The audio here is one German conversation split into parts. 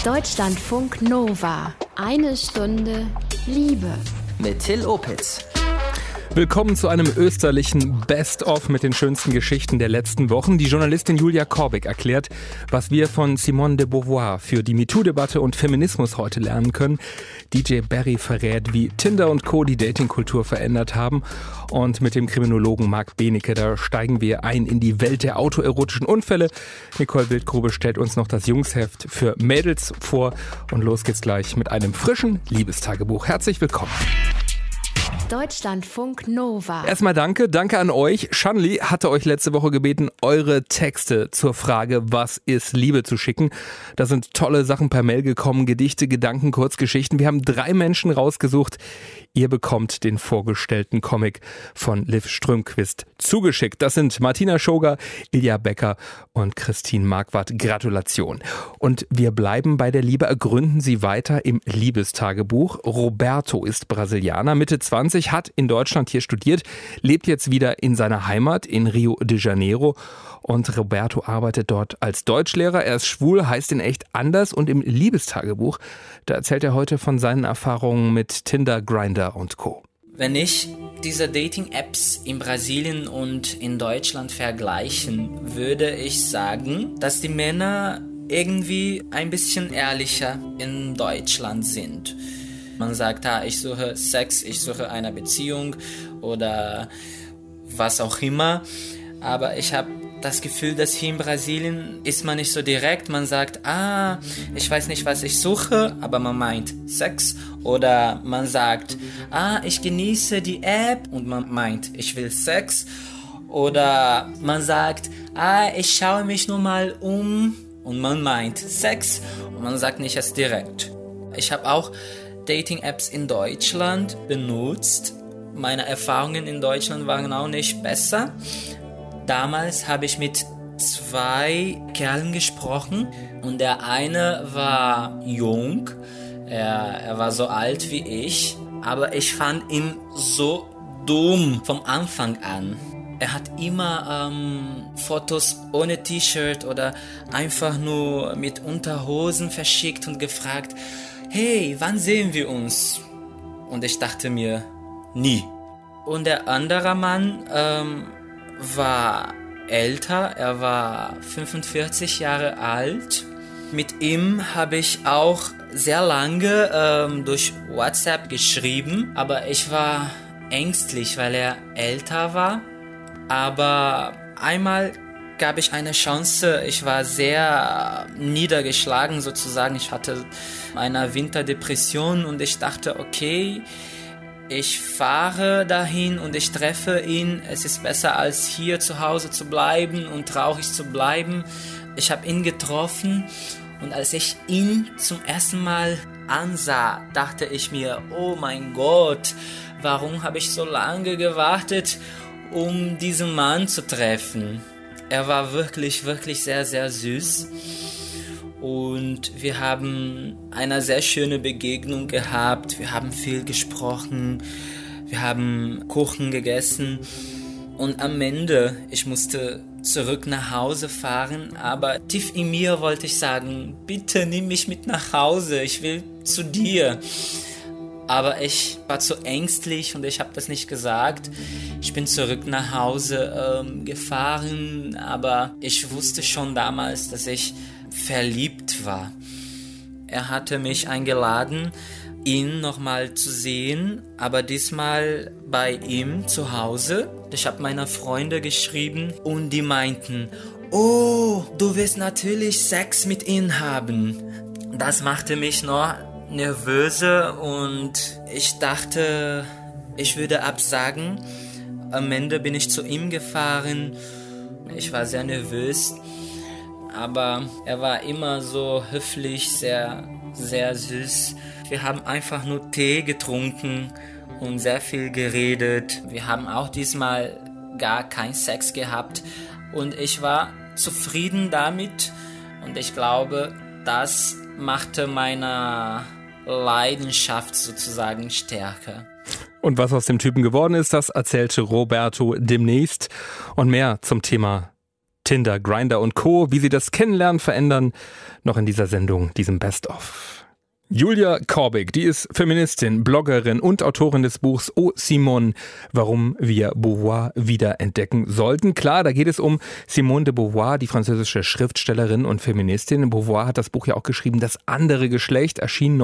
Deutschlandfunk Nova. Eine Stunde Liebe. Mit Till Opitz. Willkommen zu einem österlichen Best-of mit den schönsten Geschichten der letzten Wochen. Die Journalistin Julia Korbig erklärt, was wir von Simone de Beauvoir für die MeToo-Debatte und Feminismus heute lernen können. DJ Barry verrät, wie Tinder und Co. die Datingkultur verändert haben. Und mit dem Kriminologen Marc Benecke, da steigen wir ein in die Welt der autoerotischen Unfälle. Nicole Wildgrube stellt uns noch das Jungsheft für Mädels vor. Und los geht's gleich mit einem frischen Liebestagebuch. Herzlich willkommen. Deutschlandfunk Nova. Erstmal danke an euch. Shanli hatte euch letzte Woche gebeten, eure Texte zur Frage, was ist Liebe, zu schicken. Da sind tolle Sachen per Mail gekommen, Gedichte, Gedanken, Kurzgeschichten. Wir haben 3 Menschen rausgesucht. Ihr bekommt den vorgestellten Comic von Liv Strömquist zugeschickt. Das sind Martina Schoger, Ilja Becker und Christine Marquardt. Gratulation. Und wir bleiben bei der Liebe, ergründen sie weiter im Liebestagebuch. Roberto ist Brasilianer, Mitte 20, hat in Deutschland hier studiert, lebt jetzt wieder in seiner Heimat in Rio de Janeiro. Und Roberto arbeitet dort als Deutschlehrer. Er ist schwul, heißt in echt anders. Und im Liebestagebuch, da erzählt er heute von seinen Erfahrungen mit Tinder, Grindr und Co. Wenn ich diese Dating-Apps in Brasilien und in Deutschland vergleichen, würde ich sagen, dass die Männer irgendwie ein bisschen ehrlicher in Deutschland sind. Man sagt, ich suche Sex, ich suche eine Beziehung oder was auch immer. Aber ich habe das Gefühl, dass hier in Brasilien ist man nicht so direkt. Man sagt, ich weiß nicht, was ich suche, aber man meint Sex. Oder man sagt, ich genieße die App und man meint, ich will Sex. Oder man sagt, ich schaue mich nur mal um und man meint Sex. Und man sagt nicht es direkt. Ich habe auch Dating-Apps in Deutschland benutzt. Meine Erfahrungen in Deutschland waren auch nicht besser. Damals habe ich mit 2 Kerlen gesprochen und der eine war jung, er war so alt wie ich, aber ich fand ihn so dumm vom Anfang an. Er hat immer Fotos ohne T-Shirt oder einfach nur mit Unterhosen verschickt und gefragt, hey, wann sehen wir uns? Und ich dachte mir, nie. Und der andere Mann war älter, er war 45 Jahre alt. Mit ihm habe ich auch sehr lange durch WhatsApp geschrieben, aber ich war ängstlich, weil er älter war. Aber einmal gab ich eine Chance, ich war sehr niedergeschlagen sozusagen, ich hatte eine Winterdepression und ich dachte, okay, ich fahre dahin und ich treffe ihn. Es ist besser, als hier zu Hause zu bleiben und traurig zu bleiben. Ich habe ihn getroffen und als ich ihn zum ersten Mal ansah, dachte ich mir, oh mein Gott, warum habe ich so lange gewartet, um diesen Mann zu treffen? Er war wirklich, wirklich sehr, sehr süß. Und wir haben eine sehr schöne Begegnung gehabt. Wir haben viel gesprochen. Wir haben Kuchen gegessen. Und am Ende, ich musste zurück nach Hause fahren. Aber tief in mir wollte ich sagen, bitte nimm mich mit nach Hause. Ich will zu dir. Aber ich war zu ängstlich und ich habe das nicht gesagt. Ich bin zurück nach Hause gefahren. Aber ich wusste schon damals, dass ich verliebt war. Er hatte mich eingeladen, ihn nochmal zu sehen, aber diesmal bei ihm zu Hause. Ich habe meiner Freunde geschrieben und die meinten, oh, du wirst natürlich Sex mit ihm haben. Das machte mich noch nervöser und ich dachte, ich würde absagen. Am Ende bin ich zu ihm gefahren. Ich war sehr nervös. Aber er war immer so höflich, sehr, sehr süß. Wir haben einfach nur Tee getrunken und sehr viel geredet. Wir haben auch diesmal gar keinen Sex gehabt. Und ich war zufrieden damit. Und ich glaube, das machte meine Leidenschaft sozusagen stärker. Und was aus dem Typen geworden ist, das erzählte Roberto demnächst. Und mehr zum Thema Tinder, Grindr und Co., wie sie das Kennenlernen verändern, noch in dieser Sendung, diesem Best-of. Julia Korbig, die ist Feministin, Bloggerin und Autorin des Buchs Oh Simone, warum wir Beauvoir wiederentdecken sollten. Klar, da geht es um Simone de Beauvoir, die französische Schriftstellerin und Feministin. Beauvoir hat das Buch ja auch geschrieben, Das andere Geschlecht, erschien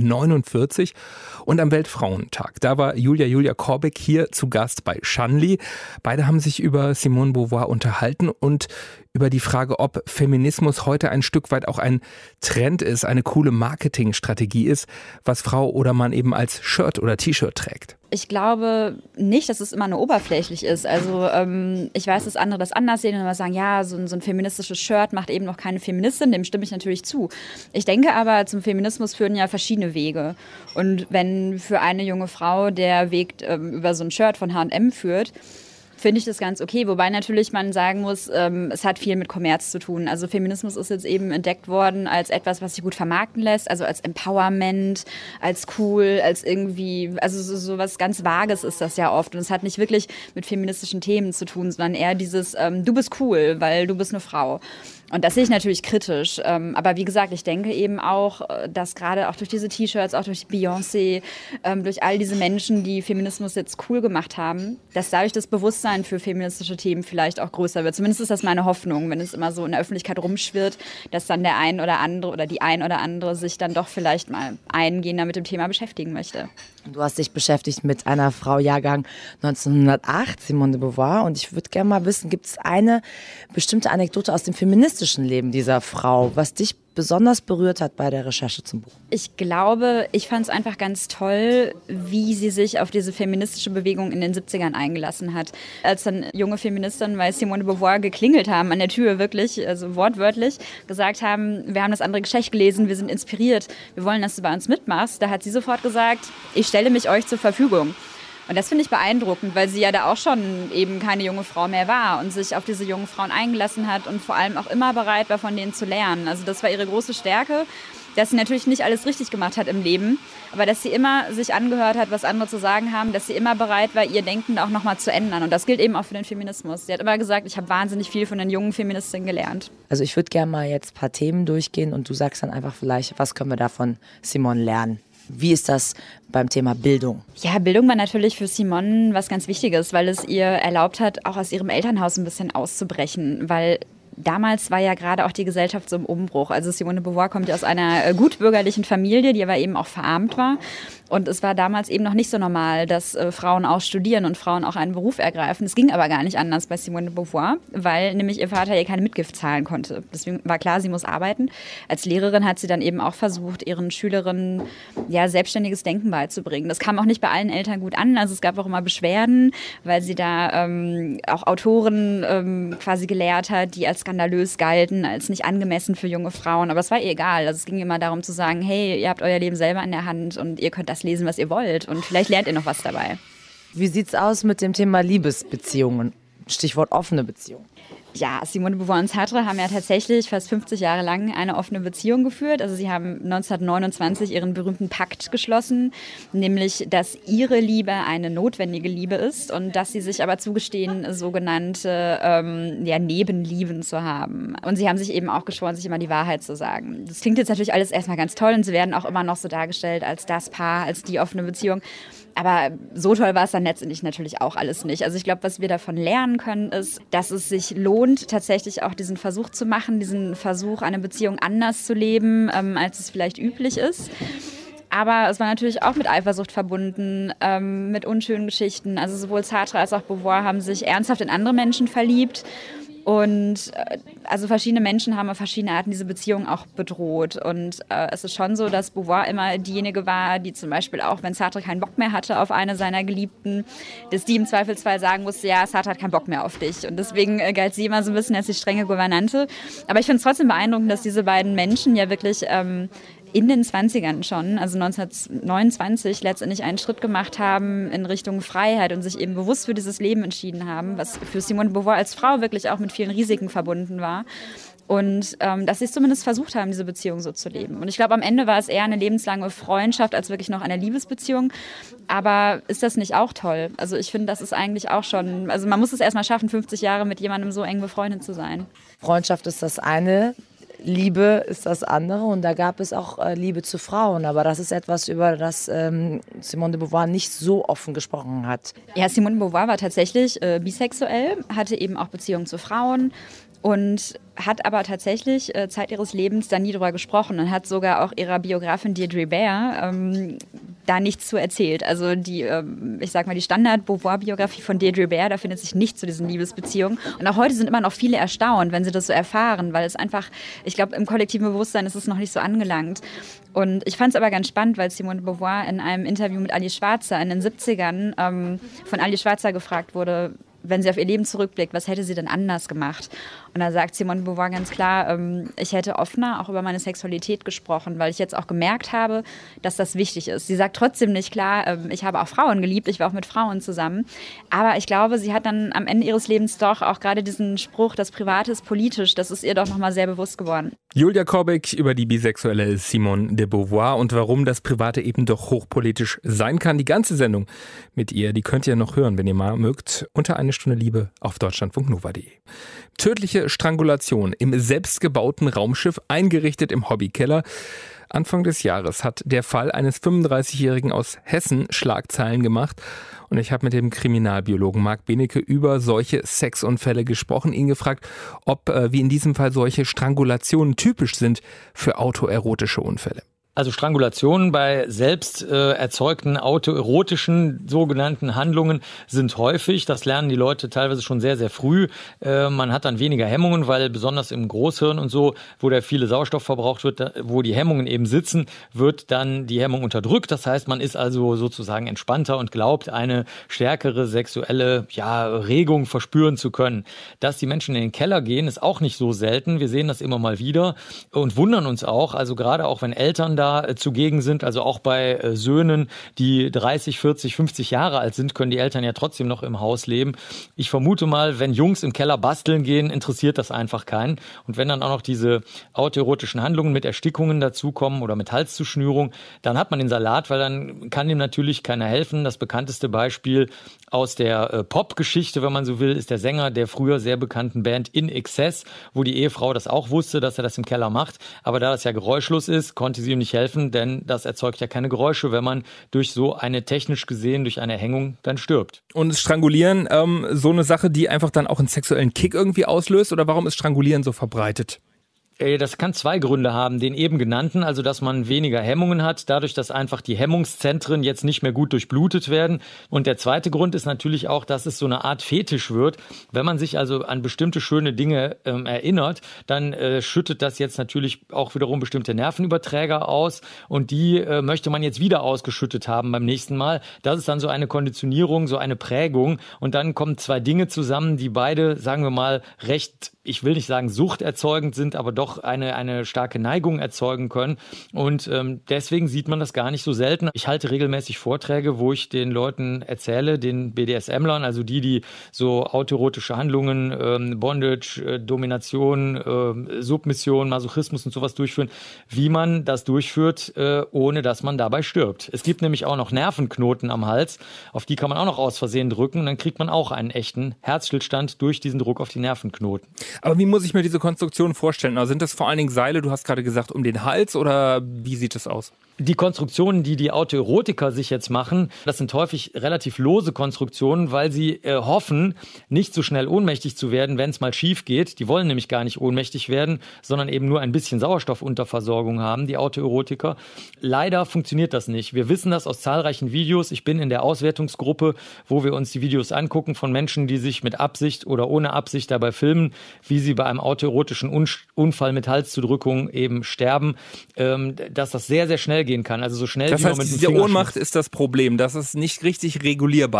1949 und am Weltfrauentag. Da war Julia Korbig hier zu Gast bei Shanli. Beide haben sich über Simone Beauvoir unterhalten und über die Frage, ob Feminismus heute ein Stück weit auch ein Trend ist, eine coole Marketingstrategie ist, was Frau oder Mann eben als Shirt oder T-Shirt trägt. Ich glaube nicht, dass es immer nur oberflächlich ist. Also ich weiß, dass andere das anders sehen und immer sagen, ja, so ein feministisches Shirt macht eben noch keine Feministin. Dem stimme ich natürlich zu. Ich denke aber, zum Feminismus führen ja verschiedene Wege. Und wenn für eine junge Frau der Weg über so ein Shirt von H&M führt, finde ich das ganz okay. Wobei natürlich man sagen muss, es hat viel mit Kommerz zu tun. Also Feminismus ist jetzt eben entdeckt worden als etwas, was sich gut vermarkten lässt, also als Empowerment, als cool, als irgendwie, also so was ganz Vages ist das ja oft. Und es hat nicht wirklich mit feministischen Themen zu tun, sondern eher dieses, du bist cool, weil du bist eine Frau. Und das sehe ich natürlich kritisch. Aber wie gesagt, ich denke eben auch, dass gerade auch durch diese T-Shirts, auch durch Beyoncé, durch all diese Menschen, die Feminismus jetzt cool gemacht haben, dass dadurch das Bewusstsein für feministische Themen vielleicht auch größer wird. Zumindest ist das meine Hoffnung, wenn es immer so in der Öffentlichkeit rumschwirrt, dass dann der ein oder andere oder die ein oder andere sich dann doch vielleicht mal eingehender mit dem Thema beschäftigen möchte. Du hast dich beschäftigt mit einer Frau, Jahrgang 1908, Simone de Beauvoir. Und ich würde gerne mal wissen, gibt es eine bestimmte Anekdote aus dem feministischen Leben dieser Frau, was dich besonders berührt hat bei der Recherche zum Buch? Ich glaube, ich fand es einfach ganz toll, wie sie sich auf diese feministische Bewegung in den 70ern eingelassen hat. Als dann junge Feministinnen bei Simone de Beauvoir geklingelt haben an der Tür, wirklich, also wortwörtlich, gesagt haben, wir haben das andere Geschlecht gelesen, wir sind inspiriert, wir wollen, dass du bei uns mitmachst, da hat sie sofort gesagt, ich stelle mich euch zur Verfügung. Und das finde ich beeindruckend, weil sie ja da auch schon eben keine junge Frau mehr war und sich auf diese jungen Frauen eingelassen hat und vor allem auch immer bereit war, von denen zu lernen. Also das war ihre große Stärke, dass sie natürlich nicht alles richtig gemacht hat im Leben, aber dass sie immer sich angehört hat, was andere zu sagen haben, dass sie immer bereit war, ihr Denken auch nochmal zu ändern. Und das gilt eben auch für den Feminismus. Sie hat immer gesagt, ich habe wahnsinnig viel von den jungen Feministinnen gelernt. Also ich würde gerne mal jetzt ein paar Themen durchgehen und du sagst dann einfach vielleicht, was können wir da von Simone lernen? Wie ist das beim Thema Bildung? Ja, Bildung war natürlich für Simone was ganz Wichtiges, weil es ihr erlaubt hat, auch aus ihrem Elternhaus ein bisschen auszubrechen, weil damals war ja gerade auch die Gesellschaft so im Umbruch. Also Simone de Beauvoir kommt ja aus einer gutbürgerlichen Familie, die aber eben auch verarmt war. Und es war damals eben noch nicht so normal, dass Frauen auch studieren und Frauen auch einen Beruf ergreifen. Es ging aber gar nicht anders bei Simone de Beauvoir, weil nämlich ihr Vater ihr keine Mitgift zahlen konnte. Deswegen war klar, sie muss arbeiten. Als Lehrerin hat sie dann eben auch versucht, ihren Schülerinnen ja selbstständiges Denken beizubringen. Das kam auch nicht bei allen Eltern gut an. Also es gab auch immer Beschwerden, weil sie da auch Autoren quasi gelehrt hat, die als skandalös galten, als nicht angemessen für junge Frauen. Aber es war ihr egal. Also es ging immer darum zu sagen, hey, ihr habt euer Leben selber in der Hand und ihr könnt das lesen, was ihr wollt. Und vielleicht lernt ihr noch was dabei. Wie sieht's aus mit dem Thema Liebesbeziehungen? Stichwort offene Beziehungen. Ja, Simone de Beauvoir und Sartre haben ja tatsächlich fast 50 Jahre lang eine offene Beziehung geführt. Also sie haben 1929 ihren berühmten Pakt geschlossen, nämlich, dass ihre Liebe eine notwendige Liebe ist und dass sie sich aber zugestehen, sogenannte Nebenlieben zu haben. Und sie haben sich eben auch geschworen, sich immer die Wahrheit zu sagen. Das klingt jetzt natürlich alles erstmal ganz toll und sie werden auch immer noch so dargestellt als das Paar, als die offene Beziehung. Aber so toll war es dann letztendlich natürlich auch alles nicht. Also ich glaube, was wir davon lernen können, ist, dass es sich lohnt, tatsächlich auch diesen Versuch zu machen, diesen Versuch, eine Beziehung anders zu leben, als es vielleicht üblich ist. Aber es war natürlich auch mit Eifersucht verbunden, mit unschönen Geschichten. Also sowohl Sartre als auch Beauvoir haben sich ernsthaft in andere Menschen verliebt. Und also verschiedene Menschen haben auf verschiedene Arten diese Beziehung auch bedroht. Und es ist schon so, dass Beauvoir immer diejenige war, die zum Beispiel auch, wenn Sartre keinen Bock mehr hatte auf eine seiner Geliebten, dass die im Zweifelsfall sagen musste, ja, Sartre hat keinen Bock mehr auf dich. Und deswegen galt sie immer so ein bisschen als die strenge Gouvernante. Aber ich finde es trotzdem beeindruckend, dass diese beiden Menschen ja wirklich in den 20ern schon, also 1929, letztendlich einen Schritt gemacht haben in Richtung Freiheit und sich eben bewusst für dieses Leben entschieden haben, was für Simone de Beauvoir als Frau wirklich auch mit vielen Risiken verbunden war. Und dass sie es zumindest versucht haben, diese Beziehung so zu leben. Und ich glaube, am Ende war es eher eine lebenslange Freundschaft als wirklich noch eine Liebesbeziehung. Aber ist das nicht auch toll? Also ich finde, das ist eigentlich auch schon, also man muss es erstmal schaffen, 50 Jahre mit jemandem so eng befreundet zu sein. Freundschaft ist das eine, Liebe ist das andere und da gab es auch Liebe zu Frauen. Aber das ist etwas, über das Simone de Beauvoir nicht so offen gesprochen hat. Ja, Simone de Beauvoir war tatsächlich bisexuell, hatte eben auch Beziehungen zu Frauen. Und hat aber tatsächlich Zeit ihres Lebens da nie drüber gesprochen und hat sogar auch ihrer Biografin Deirdre Baer da nichts zu erzählt. Also die, ich sag mal, die Standard-Beauvoir-Biografie von Deirdre Baer, da findet sich nichts zu diesen Liebesbeziehungen. Und auch heute sind immer noch viele erstaunt, wenn sie das so erfahren, weil es einfach, ich glaube, im kollektiven Bewusstsein ist es noch nicht so angelangt. Und ich fand es aber ganz spannend, weil Simone de Beauvoir in einem Interview mit Ali Schwarzer in den 70ern von Ali Schwarzer gefragt wurde, wenn sie auf ihr Leben zurückblickt, was hätte sie denn anders gemacht? Und da sagt Simone de Beauvoir ganz klar, ich hätte offener auch über meine Sexualität gesprochen, weil ich jetzt auch gemerkt habe, dass das wichtig ist. Sie sagt trotzdem nicht klar, ich habe auch Frauen geliebt, ich war auch mit Frauen zusammen. Aber ich glaube, sie hat dann am Ende ihres Lebens doch auch gerade diesen Spruch, das Private ist politisch, das ist ihr doch nochmal sehr bewusst geworden. Julia Korbek über die bisexuelle Simone de Beauvoir und warum das Private eben doch hochpolitisch sein kann. Die ganze Sendung mit ihr, die könnt ihr noch hören, wenn ihr mal mögt, unter Eine Stunde Liebe auf deutschlandfunknova.de. Tödliche Strangulation im selbstgebauten Raumschiff, eingerichtet im Hobbykeller. Anfang des Jahres hat der Fall eines 35-Jährigen aus Hessen Schlagzeilen gemacht. Und ich habe mit dem Kriminalbiologen Marc Benecke über solche Sexunfälle gesprochen, ihn gefragt, ob wie in diesem Fall solche Strangulationen typisch sind für autoerotische Unfälle. Also Strangulationen bei selbst erzeugten autoerotischen sogenannten Handlungen sind häufig. Das lernen die Leute teilweise schon sehr, sehr früh. Man hat dann weniger Hemmungen, weil besonders im Großhirn und so, wo da viele Sauerstoff verbraucht wird, wo die Hemmungen eben sitzen, wird dann die Hemmung unterdrückt. Das heißt, man ist also sozusagen entspannter und glaubt, eine stärkere sexuelle Regung verspüren zu können. Dass die Menschen in den Keller gehen, ist auch nicht so selten. Wir sehen das immer mal wieder und wundern uns auch. Also gerade auch, wenn Eltern da zugegen sind, also auch bei Söhnen, die 30, 40, 50 Jahre alt sind, können die Eltern ja trotzdem noch im Haus leben. Ich vermute mal, wenn Jungs im Keller basteln gehen, interessiert das einfach keinen. Und wenn dann auch noch diese autoerotischen Handlungen mit Erstickungen dazukommen oder mit Halszuschnürung, dann hat man den Salat, weil dann kann dem natürlich keiner helfen. Das bekannteste Beispiel aus der Pop-Geschichte, wenn man so will, ist der Sänger der früher sehr bekannten Band In Excess, wo die Ehefrau das auch wusste, dass er das im Keller macht. Aber da das ja geräuschlos ist, konnte sie ihm nicht helfen, denn das erzeugt ja keine Geräusche, wenn man durch so eine, technisch gesehen, durch eine Hängung dann stirbt. Und ist Strangulieren so eine Sache, die einfach dann auch einen sexuellen Kick irgendwie auslöst? Oder warum ist Strangulieren so verbreitet? Das kann zwei Gründe haben, den eben genannten, also dass man weniger Hemmungen hat, dadurch, dass einfach die Hemmungszentren jetzt nicht mehr gut durchblutet werden. Und der zweite Grund ist natürlich auch, dass es so eine Art Fetisch wird. Wenn man sich also an bestimmte schöne Dinge erinnert, dann schüttet das jetzt natürlich auch wiederum bestimmte Nervenüberträger aus und die möchte man jetzt wieder ausgeschüttet haben beim nächsten Mal. Das ist dann so eine Konditionierung, so eine Prägung und dann kommen zwei Dinge zusammen, die beide, sagen wir mal, recht, ich will nicht sagen suchterzeugend sind, aber doch eine starke Neigung erzeugen können. Und deswegen sieht man das gar nicht so selten. Ich halte regelmäßig Vorträge, wo ich den Leuten erzähle, den BDSMlern, also die so autoerotische Handlungen, Bondage, Domination, Submission, Masochismus und sowas durchführen, wie man das durchführt, ohne dass man dabei stirbt. Es gibt nämlich auch noch Nervenknoten am Hals, auf die kann man auch noch aus Versehen drücken und dann kriegt man auch einen echten Herzstillstand durch diesen Druck auf die Nervenknoten. Aber wie muss ich mir diese Konstruktion vorstellen? Also sind das vor allen Dingen Seile, du hast gerade gesagt, um den Hals oder wie sieht das aus? Die Konstruktionen, die Autoerotiker sich jetzt machen, das sind häufig relativ lose Konstruktionen, weil sie hoffen, nicht so schnell ohnmächtig zu werden, wenn es mal schief geht. Die wollen nämlich gar nicht ohnmächtig werden, sondern eben nur ein bisschen Sauerstoffunterversorgung haben, die Autoerotiker. Leider funktioniert das nicht. Wir wissen das aus zahlreichen Videos. Ich bin in der Auswertungsgruppe, wo wir uns die Videos angucken von Menschen, die sich mit Absicht oder ohne Absicht dabei filmen, wie sie bei einem autoerotischen Unfall mit Halszudrückung eben sterben, dass das sehr, sehr schnell gehen kann. Also so schnell das wie heißt, man mit dem diese Finger Ohnmacht ist das Problem, dass es nicht richtig regulierbar ist.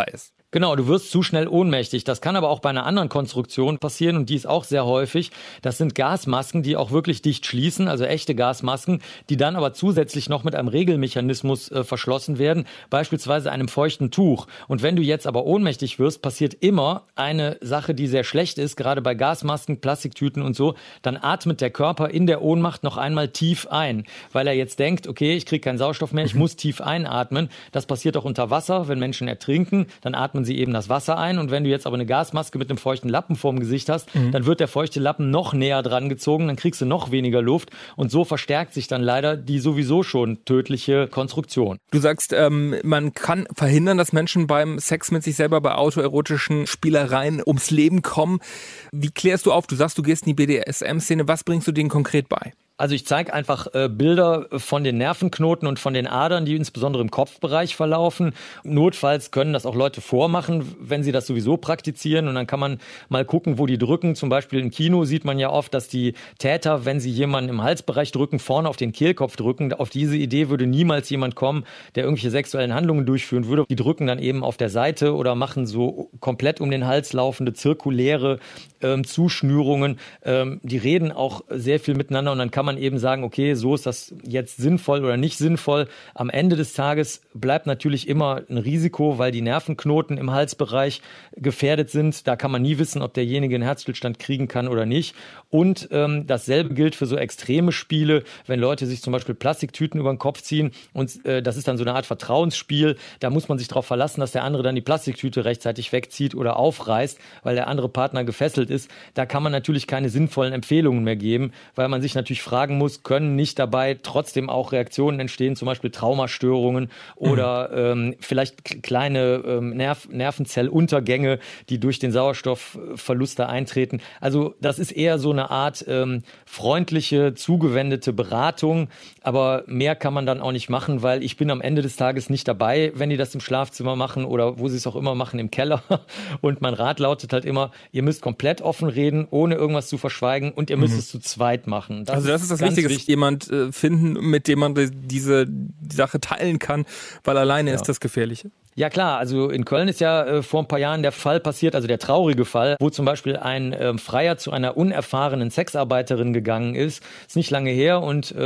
Genau, du wirst zu schnell ohnmächtig. Das kann aber auch bei einer anderen Konstruktion passieren und die ist auch sehr häufig. Das sind Gasmasken, die auch wirklich dicht schließen, also echte Gasmasken, die dann aber zusätzlich noch mit einem Regelmechanismus verschlossen werden, beispielsweise einem feuchten Tuch. Und wenn du jetzt aber ohnmächtig wirst, passiert immer eine Sache, die sehr schlecht ist, gerade bei Gasmasken, Plastiktüten und so, dann atmet der Körper in der Ohnmacht noch einmal tief ein, weil er jetzt denkt, okay, ich kriege keinen Sauerstoff mehr, ich muss tief einatmen. Das passiert auch unter Wasser, wenn Menschen ertrinken, dann atmen sie eben das Wasser ein und wenn du jetzt aber eine Gasmaske mit einem feuchten Lappen vorm Gesicht hast, dann wird der feuchte Lappen noch näher dran gezogen, dann kriegst du noch weniger Luft und so verstärkt sich dann leider die sowieso schon tödliche Konstruktion. Du sagst, man kann verhindern, dass Menschen beim Sex mit sich selber bei autoerotischen Spielereien ums Leben kommen. Wie klärst du auf? Du sagst, du gehst in die BDSM-Szene. Was bringst du denen konkret bei? Also ich zeige einfach Bilder von den Nervenknoten und von den Adern, die insbesondere im Kopfbereich verlaufen. Notfalls können das auch Leute vormachen, wenn sie das sowieso praktizieren. Und dann kann man mal gucken, wo die drücken. Zum Beispiel im Kino sieht man ja oft, dass die Täter, wenn sie jemanden im Halsbereich drücken, vorne auf den Kehlkopf drücken. Auf diese Idee würde niemals jemand kommen, der irgendwelche sexuellen Handlungen durchführen würde. Die drücken dann eben auf der Seite oder machen so komplett um den Hals laufende zirkuläre Zuschnürungen. Die reden auch sehr viel miteinander und dann kann man eben sagen, okay, so ist das jetzt sinnvoll oder nicht sinnvoll. Am Ende des Tages bleibt natürlich immer ein Risiko, weil die Nervenknoten im Halsbereich gefährdet sind. Da kann man nie wissen, ob derjenige einen Herzstillstand kriegen kann oder nicht. Und dasselbe gilt für so extreme Spiele, wenn Leute sich zum Beispiel Plastiktüten über den Kopf ziehen und das ist dann so eine Art Vertrauensspiel. Da muss man sich darauf verlassen, dass der andere dann die Plastiktüte rechtzeitig wegzieht oder aufreißt, weil der andere Partner gefesselt ist. Da kann man natürlich keine sinnvollen Empfehlungen mehr geben, weil man sich natürlich fragen muss, können nicht dabei trotzdem auch Reaktionen entstehen, zum Beispiel Traumastörungen oder vielleicht kleine Nervenzelluntergänge, die durch den Sauerstoffverlust da eintreten. Also das ist eher so eine Art freundliche, zugewendete Beratung, aber mehr kann man dann auch nicht machen, weil ich bin am Ende des Tages nicht dabei, wenn die das im Schlafzimmer machen oder wo sie es auch immer machen, im Keller. Und mein Rat lautet halt immer, ihr müsst komplett offen reden, ohne irgendwas zu verschweigen und ihr müsst es zu zweit machen. Das ist das Wichtige, jemand finden, mit dem man diese Sache teilen kann, weil alleine ist das Gefährliche. Ja klar, also in Köln ist ja vor ein paar Jahren der Fall passiert, also der traurige Fall, wo zum Beispiel ein Freier zu einer unerfahrenen Sexarbeiterin gegangen ist nicht lange her und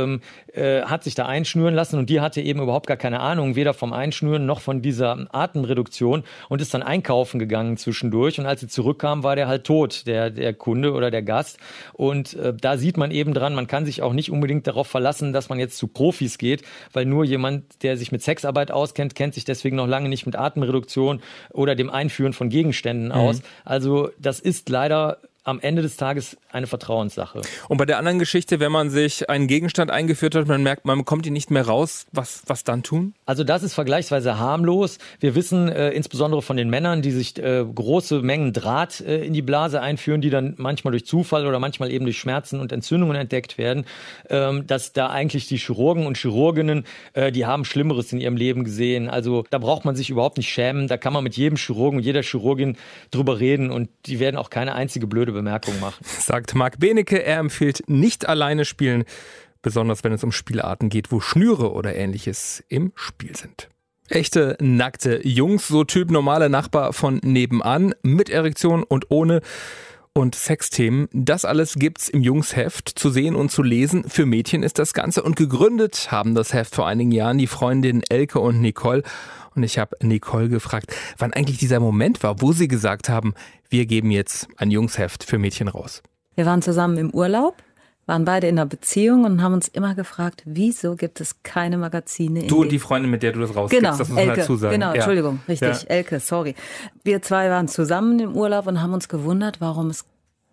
hat sich da einschnüren lassen und die hatte eben überhaupt gar keine Ahnung, weder vom Einschnüren noch von dieser Atemreduktion und ist dann einkaufen gegangen zwischendurch und als sie zurückkam, war der halt tot, der Kunde oder der Gast und da sieht man eben dran, man kann sich auch nicht unbedingt darauf verlassen, dass man jetzt zu Profis geht, weil nur jemand, der sich mit Sexarbeit auskennt, kennt sich deswegen noch lange nicht mit Atemreduktion oder dem Einführen von Gegenständen aus. Also das ist leider am Ende des Tages eine Vertrauenssache. Und bei der anderen Geschichte, wenn man sich einen Gegenstand eingeführt hat, man merkt, man bekommt ihn nicht mehr raus, was dann tun? Also das ist vergleichsweise harmlos. Wir wissen insbesondere von den Männern, die sich große Mengen Draht in die Blase einführen, die dann manchmal durch Zufall oder manchmal eben durch Schmerzen und Entzündungen entdeckt werden, dass da eigentlich die Chirurgen und Chirurginnen, die haben Schlimmeres in ihrem Leben gesehen. Also da braucht man sich überhaupt nicht schämen. Da kann man mit jedem Chirurgen und jeder Chirurgin drüber reden und die werden auch keine einzige blöde Bemerkung machen. Sagt Marc Benecke, er empfiehlt nicht alleine spielen, besonders wenn es um Spielarten geht, wo Schnüre oder Ähnliches im Spiel sind. Echte nackte Jungs, so Typ normale Nachbar von nebenan, mit Erektion und ohne und Sexthemen. Das alles gibt's im Jungsheft zu sehen und zu lesen. Für Mädchen ist das Ganze und gegründet haben das Heft vor einigen Jahren die Freundinnen Elke und Nicole. Und ich habe Nicole gefragt, wann eigentlich dieser Moment war, wo sie gesagt haben, wir geben jetzt ein Jungsheft für Mädchen raus. Wir waren zusammen im Urlaub, waren beide in einer Beziehung und haben uns immer gefragt, wieso gibt es keine Magazine? Du und die Freundin, mit der du das rausgibst, genau, das muss man Elke, dazu sagen. Genau, ja. Entschuldigung, richtig, Ja. Elke, sorry. Wir zwei waren zusammen im Urlaub und haben uns gewundert, warum es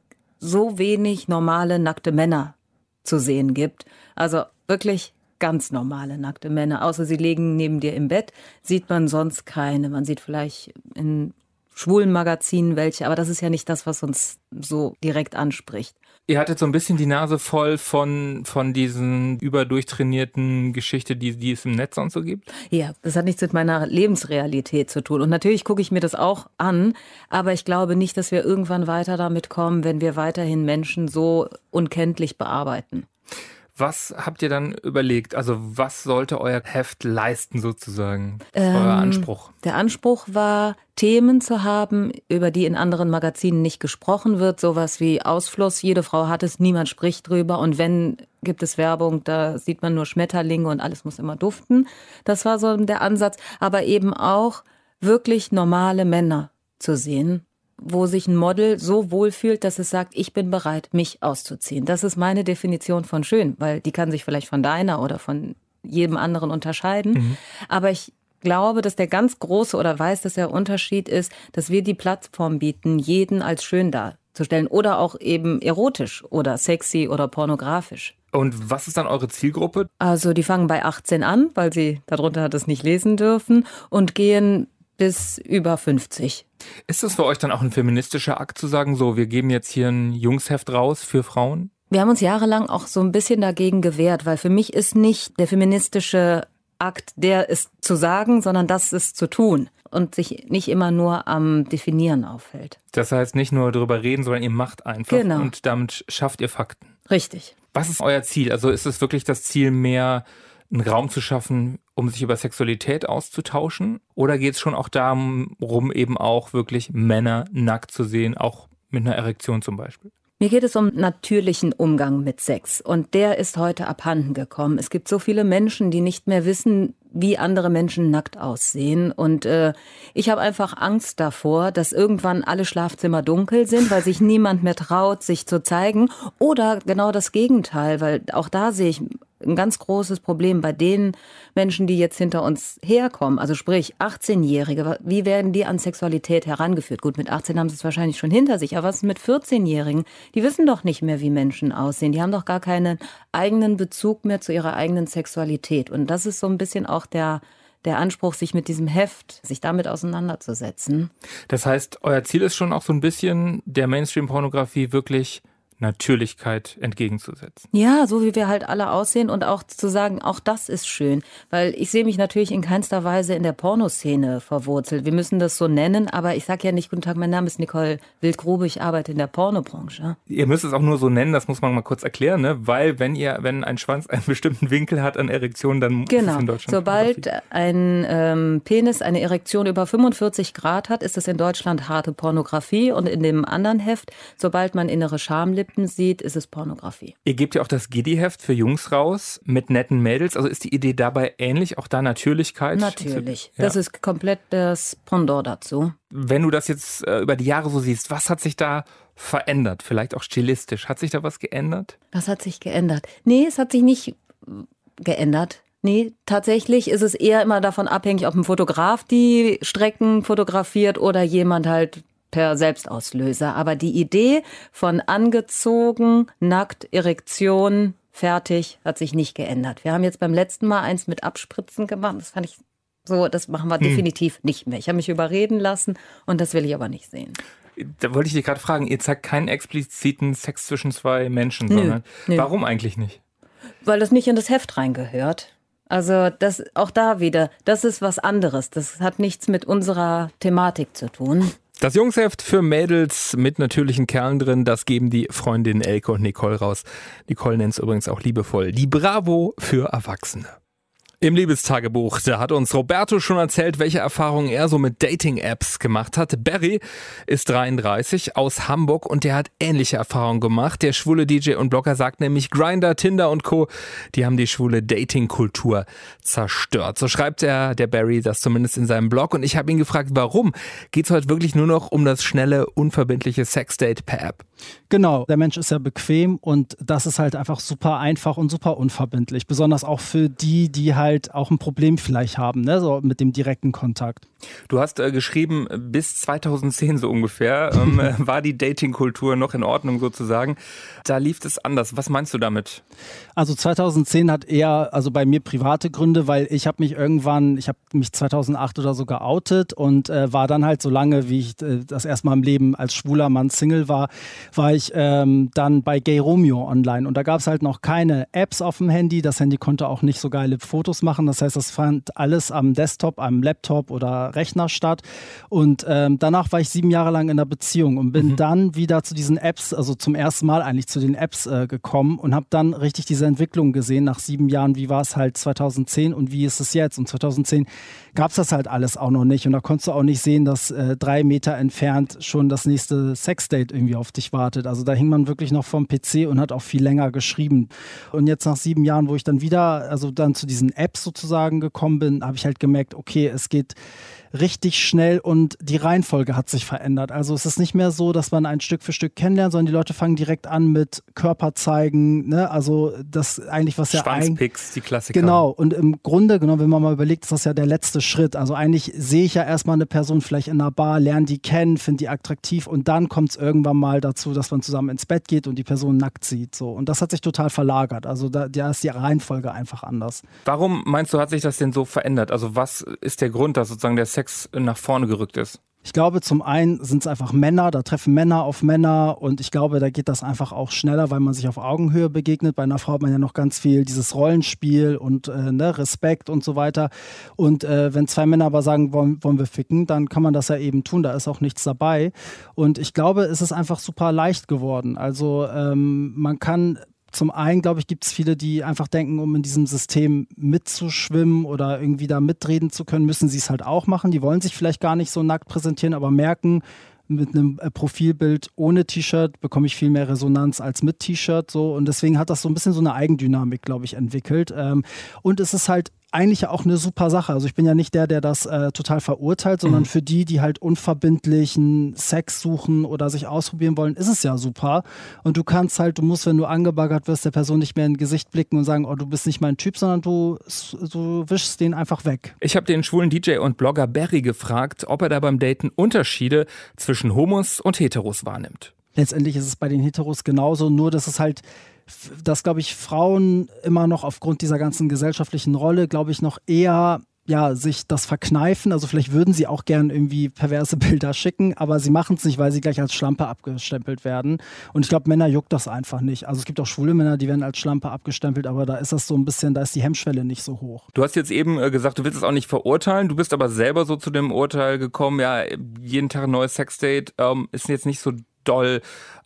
so wenig normale nackte Männer zu sehen gibt. Also wirklich ganz normale nackte Männer. Außer sie liegen neben dir im Bett, sieht man sonst keine. Man sieht vielleicht in schwulen Magazinen welche, aber das ist ja nicht das, was uns so direkt anspricht. Ihr hattet so ein bisschen die Nase voll von diesen überdurchtrainierten Geschichte, die es im Netz sonst so gibt? Ja, das hat nichts mit meiner Lebensrealität zu tun. Und natürlich gucke ich mir das auch an, aber ich glaube nicht, dass wir irgendwann weiter damit kommen, wenn wir weiterhin Menschen so unkenntlich bearbeiten. Was habt ihr dann überlegt? Also was sollte euer Heft leisten sozusagen? Was war euer Anspruch? Der Anspruch war, Themen zu haben, über die in anderen Magazinen nicht gesprochen wird. Sowas wie Ausfluss, jede Frau hat es, niemand spricht drüber. Und wenn, gibt es Werbung, da sieht man nur Schmetterlinge und alles muss immer duften. Das war so der Ansatz. Aber eben auch wirklich normale Männer zu sehen, wo sich ein Model so wohlfühlt, dass es sagt, ich bin bereit, mich auszuziehen. Das ist meine Definition von schön, weil die kann sich vielleicht von deiner oder von jedem anderen unterscheiden. Aber ich glaube, dass der ganz große oder weiß, dass der Unterschied ist, dass wir die Plattform bieten, jeden als schön darzustellen oder auch eben erotisch oder sexy oder pornografisch. Und was ist dann eure Zielgruppe? Also die fangen bei 18 an, weil sie darunter hat es nicht lesen dürfen und gehen bis über 50. Ist das für euch dann auch ein feministischer Akt zu sagen, so, wir geben jetzt hier ein Jungsheft raus für Frauen? Wir haben uns jahrelang auch so ein bisschen dagegen gewehrt, weil für mich ist nicht der feministische Akt, der ist zu sagen, sondern das ist zu tun und sich nicht immer nur am Definieren aufhält. Das heißt, nicht nur darüber reden, sondern ihr macht einfach und damit schafft ihr Fakten. Richtig. Was ist euer Ziel? Also ist es wirklich das Ziel, mehr einen Raum zu schaffen, um sich über Sexualität auszutauschen? Oder geht es schon auch darum, eben auch wirklich Männer nackt zu sehen, auch mit einer Erektion zum Beispiel? Mir geht es um natürlichen Umgang mit Sex und der ist heute abhanden gekommen. Es gibt so viele Menschen, die nicht mehr wissen, wie andere Menschen nackt aussehen und ich habe einfach Angst davor, dass irgendwann alle Schlafzimmer dunkel sind, weil sich niemand mehr traut, sich zu zeigen oder genau das Gegenteil, weil auch da sehe ich ein ganz großes Problem bei den Menschen, die jetzt hinter uns herkommen. Also sprich 18-Jährige, wie werden die an Sexualität herangeführt? Gut, mit 18 haben sie es wahrscheinlich schon hinter sich, aber was ist mit 14-Jährigen? Die wissen doch nicht mehr, wie Menschen aussehen. Die haben doch gar keinen eigenen Bezug mehr zu ihrer eigenen Sexualität. Und das ist so ein bisschen auch der Anspruch, sich mit diesem Heft, sich damit auseinanderzusetzen. Das heißt, euer Ziel ist schon auch so ein bisschen, der Mainstream-Pornografie wirklich Natürlichkeit entgegenzusetzen. Ja, so wie wir halt alle aussehen und auch zu sagen, auch das ist schön. Weil ich sehe mich natürlich in keinster Weise in der Pornoszene verwurzelt. Wir müssen das so nennen, aber ich sage ja nicht, guten Tag, mein Name ist Nicole Wildgrube, ich arbeite in der Pornobranche. Ihr müsst es auch nur so nennen, das muss man mal kurz erklären, ne? Weil wenn ein Schwanz einen bestimmten Winkel hat an Erektion, dann muss es in Deutschland. Sobald ein Penis eine Erektion über 45 Grad hat, ist es in Deutschland harte Pornografie und in dem anderen Heft, sobald man innere Schamlippen sieht, ist es Pornografie. Ihr gebt ja auch das Giddy-Heft für Jungs raus mit netten Mädels. Also ist die Idee dabei ähnlich, auch da Natürlichkeit? Natürlich. Ja. Das ist komplett das Pendant dazu. Wenn du das jetzt über die Jahre so siehst, was hat sich da verändert? Vielleicht auch stilistisch. Hat sich da was geändert? Was hat sich geändert? Nee, es hat sich nicht geändert. Nee, tatsächlich ist es eher immer davon abhängig, ob ein Fotograf die Strecken fotografiert oder jemand halt per Selbstauslöser. Aber die Idee von angezogen, nackt, Erektion, fertig, hat sich nicht geändert. Wir haben jetzt beim letzten Mal eins mit Abspritzen gemacht. Das fand ich so, das machen wir definitiv nicht mehr. Ich habe mich überreden lassen und das will ich aber nicht sehen. Da wollte ich dich gerade fragen, ihr zeigt keinen expliziten Sex zwischen zwei Menschen, sondern warum eigentlich nicht? Weil das nicht in das Heft reingehört. Also das auch da wieder, das ist was anderes. Das hat nichts mit unserer Thematik zu tun. Das Jungsheft für Mädels mit natürlichen Kerlen drin, das geben die Freundinnen Elke und Nicole raus. Nicole nennt es übrigens auch liebevoll die Bravo für Erwachsene. Im Liebestagebuch, da hat uns Roberto schon erzählt, welche Erfahrungen er so mit Dating-Apps gemacht hat. Barry ist 33 aus Hamburg und der hat ähnliche Erfahrungen gemacht. Der schwule DJ und Blogger sagt nämlich, Grindr, Tinder und Co., die haben die schwule Dating-Kultur zerstört. So schreibt der Barry das zumindest in seinem Blog. Und ich habe ihn gefragt, warum? Geht es heute wirklich nur noch um das schnelle, unverbindliche Sexdate per App? Genau, der Mensch ist ja bequem und das ist halt einfach super einfach und super unverbindlich. Besonders auch für die halt auch ein Problem vielleicht haben, ne, so mit dem direkten Kontakt. Du hast geschrieben, bis 2010 so ungefähr war die Dating-Kultur noch in Ordnung sozusagen. Da lief es anders. Was meinst du damit? Also 2010 hat eher, also bei mir private Gründe, weil ich habe mich 2008 oder so geoutet und war dann halt so lange, wie ich das erste Mal im Leben als schwuler Mann Single war ich dann bei Gay Romeo online und da gab es halt noch keine Apps auf dem Handy. Das Handy konnte auch nicht so geile Fotos machen. Das heißt, das fand alles am Desktop, am Laptop oder dieser Rechner statt. Und danach war ich 7 Jahre lang in einer Beziehung und bin dann wieder zu diesen Apps, also zum ersten Mal eigentlich zu den Apps gekommen und habe dann richtig diese Entwicklung gesehen nach 7 Jahren. Wie war es halt 2010 und wie ist es jetzt? Und 2010 gab es das halt alles auch noch nicht. Und da konntest du auch nicht sehen, dass 3 Meter entfernt schon das nächste Sexdate irgendwie auf dich wartet. Also da hing man wirklich noch vom PC und hat auch viel länger geschrieben. Und jetzt nach 7 Jahren, wo ich dann wieder, also dann zu diesen Apps sozusagen gekommen bin, habe ich halt gemerkt, okay, es geht richtig schnell und die Reihenfolge hat sich verändert. Also es ist nicht mehr so, dass man ein Stück für Stück kennenlernt, sondern die Leute fangen direkt an mit Körper zeigen, ne? Also das eigentlich, was ja Schwanzpicks, die Klassiker. Genau, und im Grunde, genau, wenn man mal überlegt, ist das ja der letzte Schritt. Also eigentlich sehe ich ja erstmal eine Person vielleicht in einer Bar, lerne die kennen, finde die attraktiv und dann kommt es irgendwann mal dazu, dass man zusammen ins Bett geht und die Person nackt sieht. So. Und das hat sich total verlagert. Also da ist die Reihenfolge einfach anders. Warum meinst du, hat sich das denn so verändert? Also was ist der Grund, dass sozusagen der Sex nach vorne gerückt ist? Ich glaube, zum einen sind es einfach Männer, da treffen Männer auf Männer und ich glaube, da geht das einfach auch schneller, weil man sich auf Augenhöhe begegnet. Bei einer Frau hat man ja noch ganz viel dieses Rollenspiel und Respekt und so weiter. Und wenn 2 Männer aber sagen, wollen wir ficken, dann kann man das ja eben tun, da ist auch nichts dabei. Und ich glaube, es ist einfach super leicht geworden. Also man kann... Zum einen, glaube ich, gibt es viele, die einfach denken, um in diesem System mitzuschwimmen oder irgendwie da mitreden zu können, müssen sie es halt auch machen. Die wollen sich vielleicht gar nicht so nackt präsentieren, aber merken, mit einem Profilbild ohne T-Shirt bekomme ich viel mehr Resonanz als mit T-Shirt. So. Und deswegen hat das so ein bisschen so eine Eigendynamik, glaube ich, entwickelt. Und es ist halt eigentlich ja auch eine super Sache. Also ich bin ja nicht der das total verurteilt, sondern für die halt unverbindlichen Sex suchen oder sich ausprobieren wollen, ist es ja super. Und du musst, wenn du angebaggert wirst, der Person nicht mehr ins Gesicht blicken und sagen, oh, du bist nicht mein Typ, sondern du wischst den einfach weg. Ich habe den schwulen DJ und Blogger Barry gefragt, ob er da beim Daten Unterschiede zwischen Homos und Heteros wahrnimmt. Letztendlich ist es bei den Heteros genauso, nur dass es halt dass, glaube ich, Frauen immer noch aufgrund dieser ganzen gesellschaftlichen Rolle, glaube ich, noch eher sich das verkneifen. Also vielleicht würden sie auch gern irgendwie perverse Bilder schicken, aber sie machen es nicht, weil sie gleich als Schlampe abgestempelt werden. Und ich glaube, Männer juckt das einfach nicht. Also es gibt auch schwule Männer, die werden als Schlampe abgestempelt, aber da ist das so ein bisschen, da ist die Hemmschwelle nicht so hoch. Du hast jetzt eben gesagt, du willst es auch nicht verurteilen. Du bist aber selber so zu dem Urteil gekommen, ja, jeden Tag ein neues Sexdate ist jetzt nicht so doll.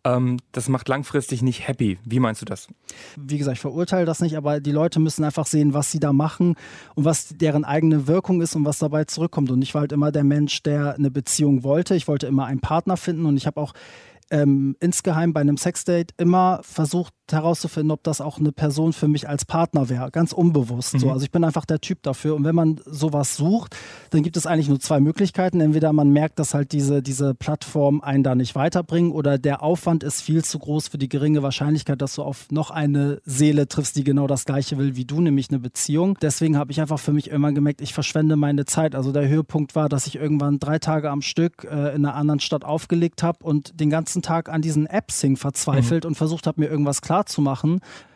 Das macht langfristig nicht happy. Wie meinst du das? Wie gesagt, ich verurteile das nicht, aber die Leute müssen einfach sehen, was sie da machen und was deren eigene Wirkung ist und was dabei zurückkommt. Und ich war halt immer der Mensch, der eine Beziehung wollte. Ich wollte immer einen Partner finden und ich habe auch insgeheim bei einem Sexdate immer versucht herauszufinden, ob das auch eine Person für mich als Partner wäre, ganz unbewusst. So. Also ich bin einfach der Typ dafür und wenn man sowas sucht, dann gibt es eigentlich nur 2 Möglichkeiten. Entweder man merkt, dass halt diese Plattform einen da nicht weiterbringen oder der Aufwand ist viel zu groß für die geringe Wahrscheinlichkeit, dass du auf noch eine Seele triffst, die genau das Gleiche will wie du, nämlich eine Beziehung. Deswegen habe ich einfach für mich immer gemerkt, ich verschwende meine Zeit. Also der Höhepunkt war, dass ich irgendwann 3 Tage am Stück in einer anderen Stadt aufgelegt habe und den ganzen Tag an diesen Apps hing, verzweifelt und versucht habe, mir irgendwas klarzumachen.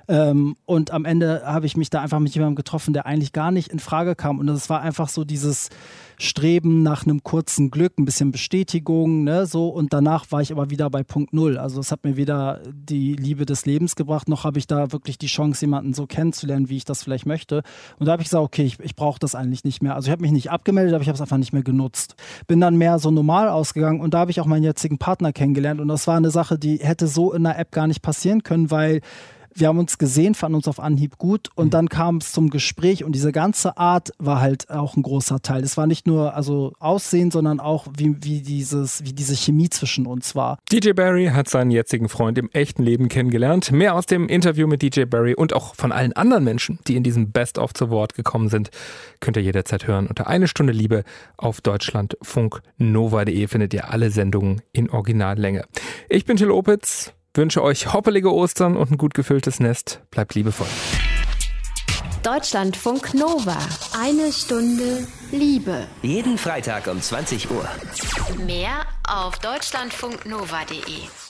Und am Ende habe ich mich da einfach mit jemandem getroffen, der eigentlich gar nicht in Frage kam. Und das war einfach so dieses Streben nach einem kurzen Glück, ein bisschen Bestätigung, ne, so. Und danach war ich aber wieder bei Punkt 0. Also es hat mir weder die Liebe des Lebens gebracht, noch habe ich da wirklich die Chance, jemanden so kennenzulernen, wie ich das vielleicht möchte. Und da habe ich gesagt, okay, ich brauche das eigentlich nicht mehr. Also ich habe mich nicht abgemeldet, aber ich habe es einfach nicht mehr genutzt. Bin dann mehr so normal ausgegangen und da habe ich auch meinen jetzigen Partner kennengelernt. Und das war eine Sache, die hätte so in der App gar nicht passieren können, weil wir haben uns gesehen, fanden uns auf Anhieb gut und dann kam es zum Gespräch und diese ganze Art war halt auch ein großer Teil. Es war nicht nur Aussehen, sondern auch wie diese Chemie zwischen uns war. DJ Barry hat seinen jetzigen Freund im echten Leben kennengelernt. Mehr aus dem Interview mit DJ Barry und auch von allen anderen Menschen, die in diesem Best-of zu Wort gekommen sind, könnt ihr jederzeit hören. Unter 1 Stunde Liebe auf deutschlandfunknova.de findet ihr alle Sendungen in Originallänge. Ich bin Till Opitz. Wünsche euch hoppelige Ostern und ein gut gefülltes Nest. Bleibt liebevoll. Deutschlandfunk Nova. 1 Stunde Liebe. Jeden Freitag um 20 Uhr. Mehr auf deutschlandfunknova.de.